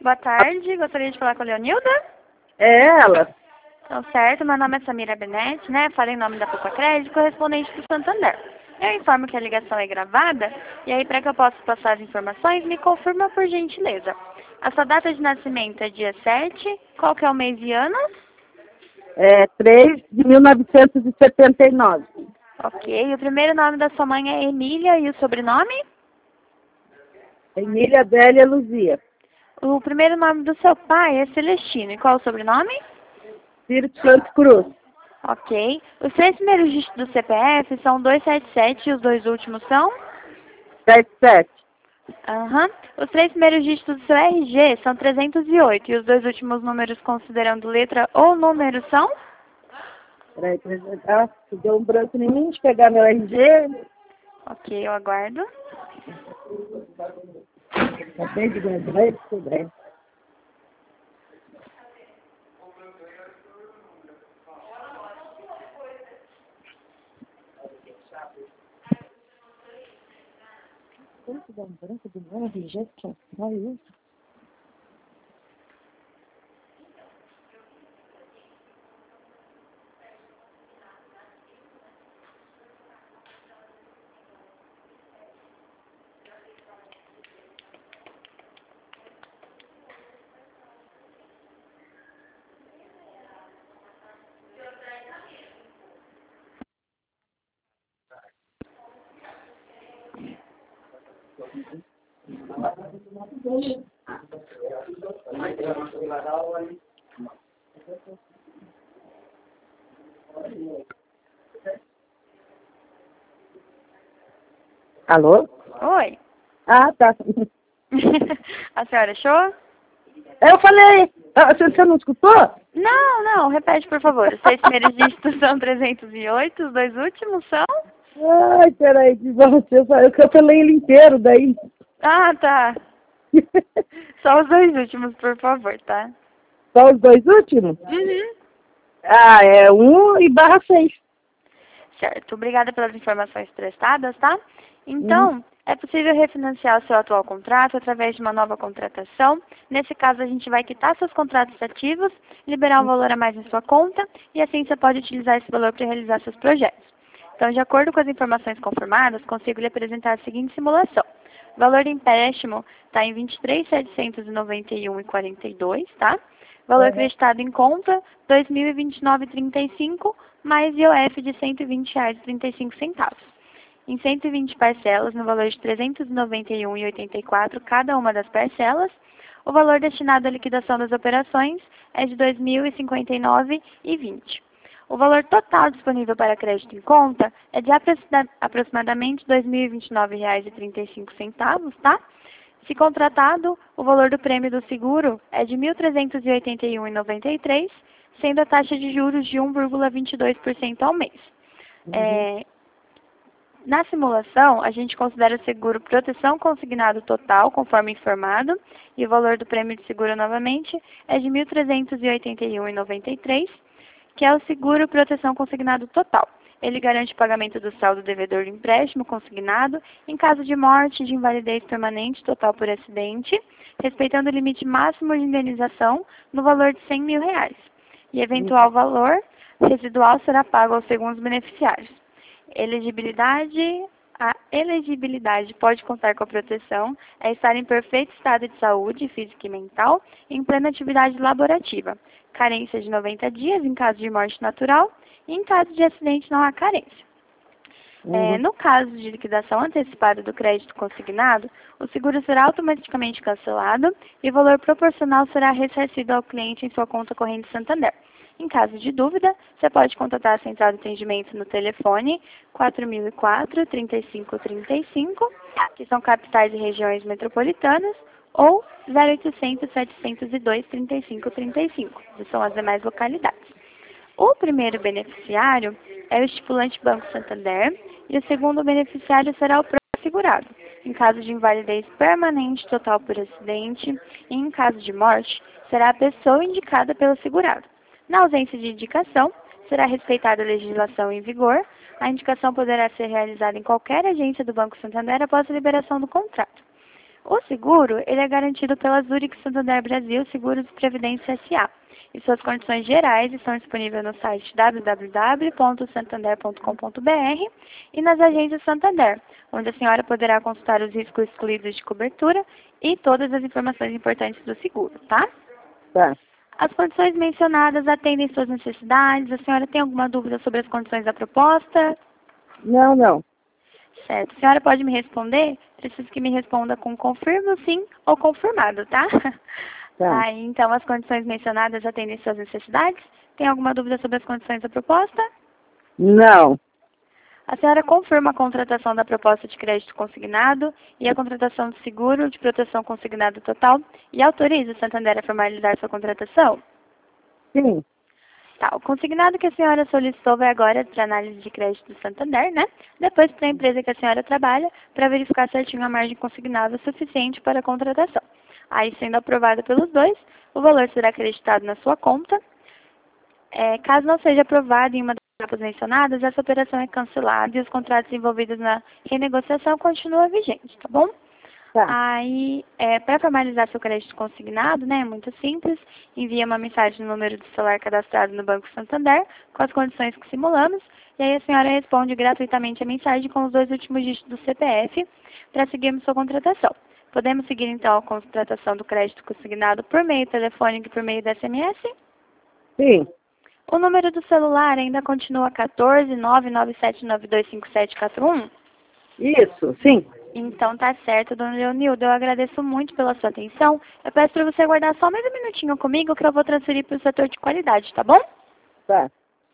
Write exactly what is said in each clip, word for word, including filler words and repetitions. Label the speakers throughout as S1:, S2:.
S1: Boa tarde, gostaria de falar com a Leonilda?
S2: É ela.
S1: Então, certo, meu nome é Samira Benetti, né? Falei em nome da Poupa Crédito, correspondente do Santander. Eu informo que a ligação é gravada, e aí para que eu possa passar as informações, me confirma por gentileza. A sua data de nascimento é dia sete, qual que é o mês e ano?
S2: É três de mil novecentos e setenta e nove.
S1: Ok, o primeiro nome da sua mãe é Emília e o sobrenome?
S2: Emília Adélia Luzia.
S1: O primeiro nome do seu pai é Celestino, e qual o sobrenome?
S2: Espírito Santo Cruz.
S1: Ok. Os três primeiros dígitos do C P F são duzentos e setenta e sete e os dois últimos são?
S2: sete sete.
S1: Aham. Os três primeiros dígitos do seu R G são trezentos e oito e os dois últimos números considerando letra ou número são?
S2: Peraí, peraí, ah, deu um branco em mim de pegar meu R G.
S1: Ok, eu aguardo.
S2: Acabei de guardar esse puder. Como que dá um branco do meu R G? Que é só isso? Alô?
S1: Oi.
S2: Ah, tá.
S1: A senhora achou?
S2: Eu falei, ah, você você não escutou?
S1: Não, não, repete por favor. Os três primeiros dígitos são trezentos e oito, os dois últimos são?
S2: Ai, peraí, que você, eu eu falei ele inteiro daí.
S1: Ah, tá. Só os dois últimos, por favor, tá?
S2: Só os dois últimos?
S1: Uhum.
S2: Ah, é um e barra seis.
S1: Certo, obrigada pelas informações prestadas, tá?
S2: Uhum.
S1: Então, é possível refinanciar o seu atual contrato através de uma nova contratação. Nesse caso, a gente vai quitar seus contratos ativos, liberar um valor a mais em sua conta e assim você pode utilizar esse valor para realizar seus projetos. Então, de acordo com as informações confirmadas, consigo lhe apresentar a seguinte simulação. O valor do empréstimo está em vinte e três mil setecentos e noventa e um reais e quarenta e dois centavos, tá? Valor acreditado em conta, dois mil e vinte e nove reais e trinta e cinco centavos, mais I O F de cento e vinte reais e trinta e cinco centavos. Em cento e vinte parcelas, no valor de trezentos e noventa e um reais e oitenta e quatro centavos cada uma das parcelas, o valor destinado à liquidação das operações é de dois mil e cinquenta e nove reais e vinte centavos. O valor total disponível para crédito em conta é de aproximadamente dois mil e vinte e nove reais e trinta e cinco centavos, tá? Se contratado, o valor do prêmio do seguro é de mil trezentos e oitenta e um reais e noventa e três centavos, sendo a taxa de juros de um vírgula vinte e dois por cento ao mês.
S2: Uhum.
S1: É, na simulação, a gente considera o seguro proteção consignado total, conforme informado, e o valor do prêmio de seguro, novamente, é de mil trezentos e oitenta e um reais e noventa e três centavos, que é o seguro proteção consignado total. Ele garante o pagamento do saldo devedor do empréstimo consignado em caso de morte, de invalidez permanente total por acidente, respeitando o limite máximo de indenização no valor de cem mil reais. E eventual valor residual será pago aos segundos beneficiários. Elegibilidade. A elegibilidade pode contar com a proteção, é estar em perfeito estado de saúde física e mental, em plena atividade laborativa. Carência de noventa dias em caso de morte natural e em caso de acidente não há carência.
S2: Uhum.
S1: É, no caso de liquidação antecipada do crédito consignado, o seguro será automaticamente cancelado e o valor proporcional será ressarcido ao cliente em sua conta corrente Santander. Em caso de dúvida, você pode contatar a central de atendimento no telefone quatro mil e quatro, trinta e cinco trinta e cinco, que são capitais e regiões metropolitanas, ou zero oitocentos, setecentos e dois, trinta e cinco trinta e cinco, que são as demais localidades. O primeiro beneficiário é o estipulante Banco Santander e o segundo beneficiário será o próprio segurado. Em caso de invalidez permanente total por acidente e em caso de morte, será a pessoa indicada pelo segurado. Na ausência de indicação, será respeitada a legislação em vigor. A indicação poderá ser realizada em qualquer agência do Banco Santander após a liberação do contrato. O seguro, ele é garantido pela Zurich Santander Brasil Seguros de Previdência S A E suas condições gerais estão disponíveis no site w w w ponto santander ponto com ponto b r e nas agências Santander, onde a senhora poderá consultar os riscos excluídos de cobertura e todas as informações importantes do seguro, tá?
S2: Tá.
S1: As condições mencionadas atendem suas necessidades. A senhora tem alguma dúvida sobre as condições da proposta?
S2: Não, não.
S1: Certo. A senhora pode me responder? Preciso que me responda com confirmo, sim ou confirmado, tá?
S2: Tá.
S1: Aí, então, as condições mencionadas atendem suas necessidades? Tem alguma dúvida sobre as condições da proposta?
S2: Não.
S1: A senhora confirma a contratação da proposta de crédito consignado e a contratação do seguro de proteção consignado total e autoriza o Santander a formalizar sua contratação?
S2: Sim.
S1: Tá, o consignado que a senhora solicitou vai agora para análise de crédito do Santander, né? Depois para a empresa que a senhora trabalha, para verificar certinho a margem consignável suficiente para a contratação. Aí, sendo aprovada pelos dois, o valor será acreditado na sua conta. É, caso não seja aprovado em uma das etapas mencionadas, essa operação é cancelada e os contratos envolvidos na renegociação continuam vigentes, tá bom?
S2: Tá.
S1: Aí, é, para formalizar seu crédito consignado, né, é muito simples, envia uma mensagem no número de celular cadastrado no Banco Santander, com as condições que simulamos, e aí a senhora responde gratuitamente a mensagem com os dois últimos dígitos do C P F, para seguirmos sua contratação. Podemos seguir, então, a contratação do crédito consignado por meio telefônico e por meio da S M S?
S2: Sim.
S1: O número do celular ainda continua quatorze, nove nove sete nove dois cinco sete quatro um?
S2: Isso, sim.
S1: Então tá certo, dona Leonilda. Eu agradeço muito pela sua atenção. Eu peço para você aguardar só mais um minutinho comigo que eu vou transferir para o setor de qualidade, tá bom?
S2: Tá.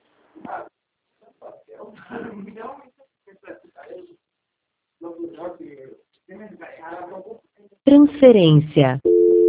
S3: Transferência.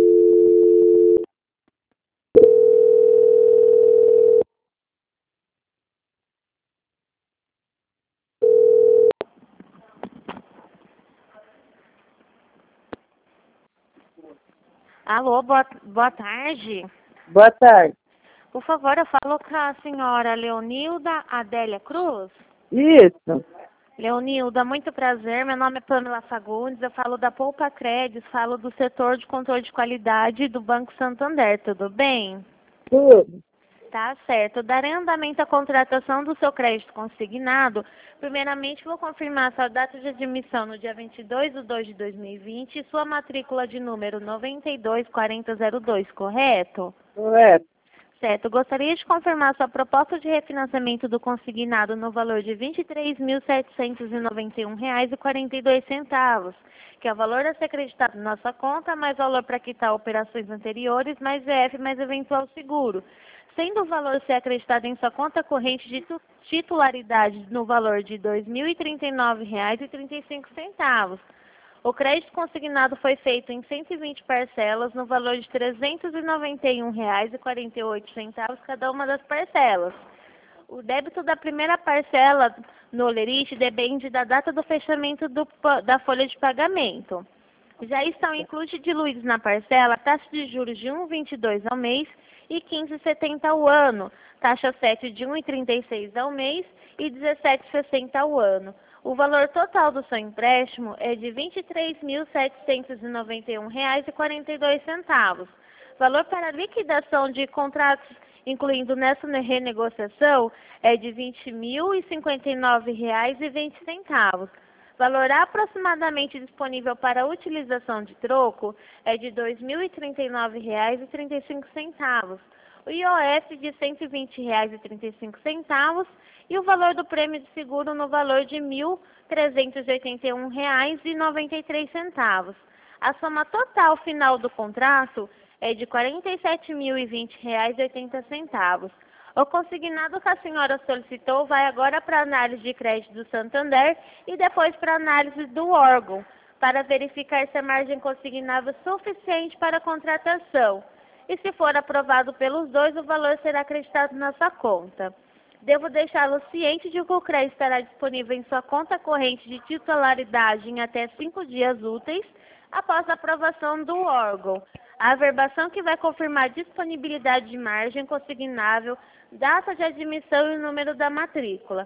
S4: Alô, boa, boa tarde.
S2: Boa tarde.
S4: Por favor, eu falo com a senhora Leonilda Adélia Cruz.
S2: Isso.
S4: Leonilda, muito prazer. Meu nome é Pamela Fagundes. Eu falo da Poupa Créditos, falo do setor de controle de qualidade do Banco Santander. Tudo bem?
S2: Tudo.
S4: Tá certo. Darei andamento à contratação do seu crédito consignado. Primeiramente, vou confirmar sua data de admissão no dia vinte e dois de dois de dois mil e vinte e sua matrícula de número noventa e dois quarenta zero dois, correto?
S2: Correto.
S4: Certo. Gostaria de confirmar sua proposta de refinanciamento do consignado no valor de vinte e três mil setecentos e noventa e um reais e quarenta e dois centavos, que é o valor a ser acreditado na sua conta, mais valor para quitar operações anteriores, mais V F, mais eventual seguro. Sendo o valor ser acreditado em sua conta corrente de titularidade no valor de dois mil e trinta e nove reais e trinta e cinco centavos. O crédito consignado foi feito em cento e vinte parcelas no valor de trezentos e noventa e um reais e quarenta e oito centavos cada uma das parcelas. O débito da primeira parcela no Olerite depende da data do fechamento do, da folha de pagamento. Já estão incluídos diluídos na parcela taxa de juros de um vírgula vinte e dois ao mês e quinze vírgula setenta ao ano, taxa sete de um vírgula trinta e seis ao mês e dezessete vírgula sessenta ao ano. O valor total do seu empréstimo é de vinte e três mil setecentos e noventa e um reais e quarenta e dois centavos. Valor para liquidação de contratos, incluindo nessa renegociação, é de vinte mil e cinquenta e nove reais e vinte centavos. Valor aproximadamente disponível para utilização de troco é de dois mil e trinta e nove reais e trinta e cinco centavos. O I O F de cento e vinte reais e trinta e cinco centavos e o valor do prêmio de seguro no valor de mil trezentos e oitenta e um reais e noventa e três centavos. A soma total final do contrato é de quarenta e sete mil e vinte reais e oitenta centavos. O consignado que a senhora solicitou vai agora para a análise de crédito do Santander e depois para a análise do órgão, para verificar se a margem consignável é suficiente para a contratação. E se for aprovado pelos dois, o valor será acreditado na sua conta. Devo deixá-lo ciente de que o crédito estará disponível em sua conta corrente de titularidade em até cinco dias úteis após a aprovação do órgão. A averbação que vai confirmar a disponibilidade de margem consignável, data de admissão e o número da matrícula.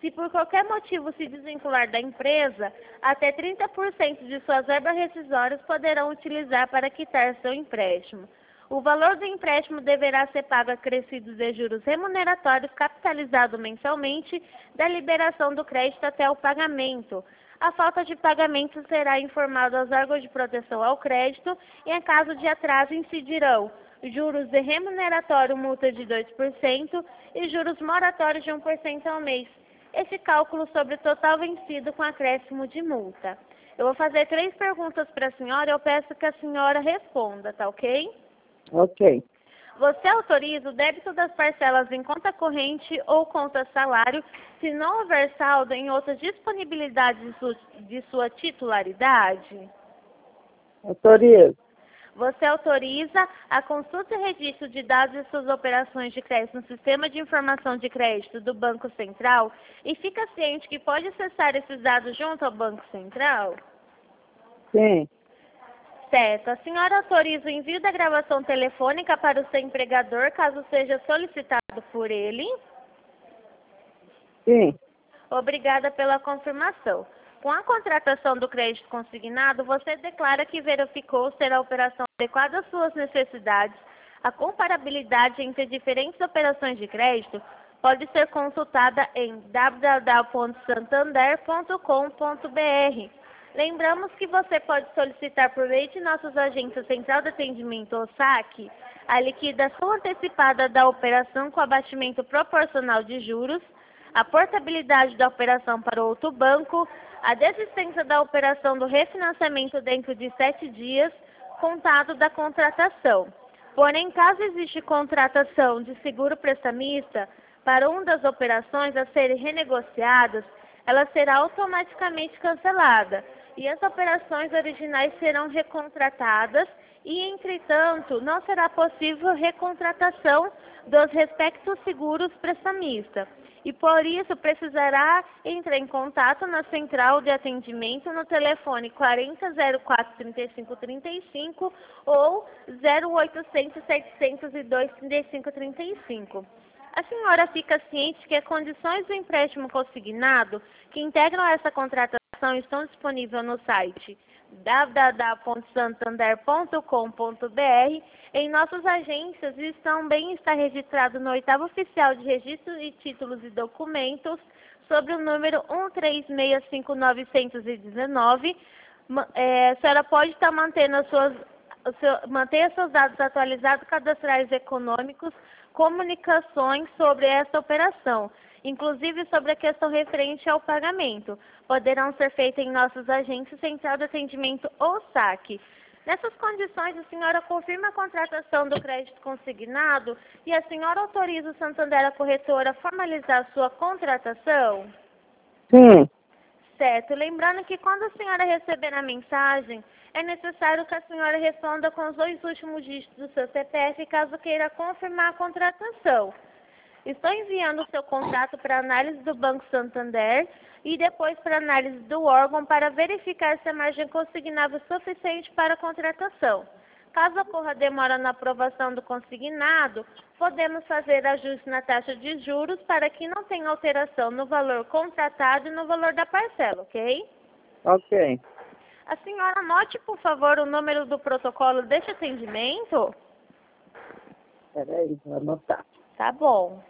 S4: Se por qualquer motivo se desvincular da empresa, até trinta por cento de suas verbas rescisórias poderão utilizar para quitar seu empréstimo. O valor do empréstimo deverá ser pago acrescidos de juros remuneratórios capitalizado mensalmente da liberação do crédito até o pagamento. A falta de pagamento será informado aos órgãos de proteção ao crédito e, em caso de atraso, incidirão juros de remuneratório, multa de dois por cento e juros moratórios de um por cento ao mês. Esse cálculo sobre o total vencido com acréscimo de multa. Eu vou fazer três perguntas para a senhora e eu peço que a senhora responda, tá ok?
S2: Ok.
S4: Você autoriza o débito das parcelas em conta corrente ou conta salário se não houver saldo em outras disponibilidades de sua, de sua titularidade?
S2: Autorizo.
S4: Você autoriza a consulta e registro de dados de suas operações de crédito no Sistema de Informação de Crédito do Banco Central e fica ciente que pode acessar esses dados junto ao Banco Central?
S2: Sim.
S4: Certo. A senhora autoriza o envio da gravação telefônica para o seu empregador, caso seja solicitado por ele?
S2: Sim.
S4: Obrigada pela confirmação. Com a contratação do crédito consignado, você declara que verificou ser a operação adequada às suas necessidades. A comparabilidade entre diferentes operações de crédito pode ser consultada em w w w ponto santander ponto com ponto b r. Lembramos que você pode solicitar por meio de nossos agentes Central de Atendimento ou saque a liquidação antecipada da operação com abatimento proporcional de juros, a portabilidade da operação para outro banco, a desistência da operação do refinanciamento dentro de sete dias, contado da contratação. Porém, caso existe contratação de seguro prestamista para uma das operações a serem renegociadas, ela será automaticamente cancelada e as operações originais serão recontratadas e, entretanto, não será possível recontratação dos respectivos seguros prestamistas. E por isso precisará entrar em contato na central de atendimento no telefone quarenta, zero quatro, trinta e cinco, trinta e cinco ou zero oitocentos, setecentos e dois, trinta e cinco, trinta e cinco. A senhora fica ciente que as condições do empréstimo consignado que integram essa contratação estão disponíveis no site w w w ponto santander ponto com ponto b r. Em nossas agências e também está registrado no oitavo oficial de registro de títulos e documentos sobre o número um três seis cinco nove um nove. É, a senhora pode estar mantendo as suas, seu, manter seus dados atualizados cadastrais econômicos, comunicações sobre essa operação, inclusive sobre a questão referente ao pagamento. Poderão ser feitas em nossas agências Central de Atendimento ou saque. Nessas condições, a senhora confirma a contratação do crédito consignado e a senhora autoriza o Santander, a corretora, a formalizar a sua contratação?
S2: Sim.
S4: Certo. Lembrando que quando a senhora receber a mensagem, é necessário que a senhora responda com os dois últimos dígitos do seu C P F, caso queira confirmar a contratação. Estou enviando o seu contrato para análise do Banco Santander e depois para análise do órgão para verificar se a margem consignável é suficiente para a contratação. Caso ocorra demora na aprovação do consignado, podemos fazer ajuste na taxa de juros para que não tenha alteração no valor contratado e no valor da parcela, ok?
S2: Ok.
S4: A senhora anote, por favor, o número do protocolo deste atendimento.
S2: Espera aí, vou anotar.
S4: Tá bom.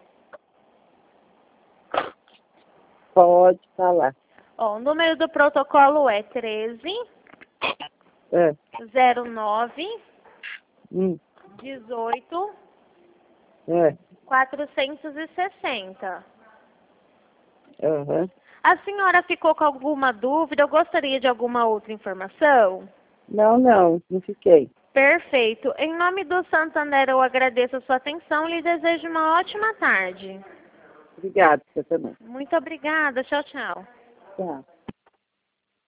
S2: Pode falar.
S4: Ó, o número do protocolo é treze,
S2: É.
S4: zero nove,
S2: Hum.
S4: dezoito,
S2: É.
S4: quatrocentos e sessenta.
S2: Uhum.
S4: A senhora ficou com alguma dúvida ou gostaria de alguma outra informação?
S2: Não, não, não fiquei.
S4: Perfeito. Em nome do Santander, eu agradeço a sua atenção e lhe desejo uma ótima tarde.
S2: Obrigada, você também.
S4: Muito obrigada. Tchau, tchau.
S2: Tchau.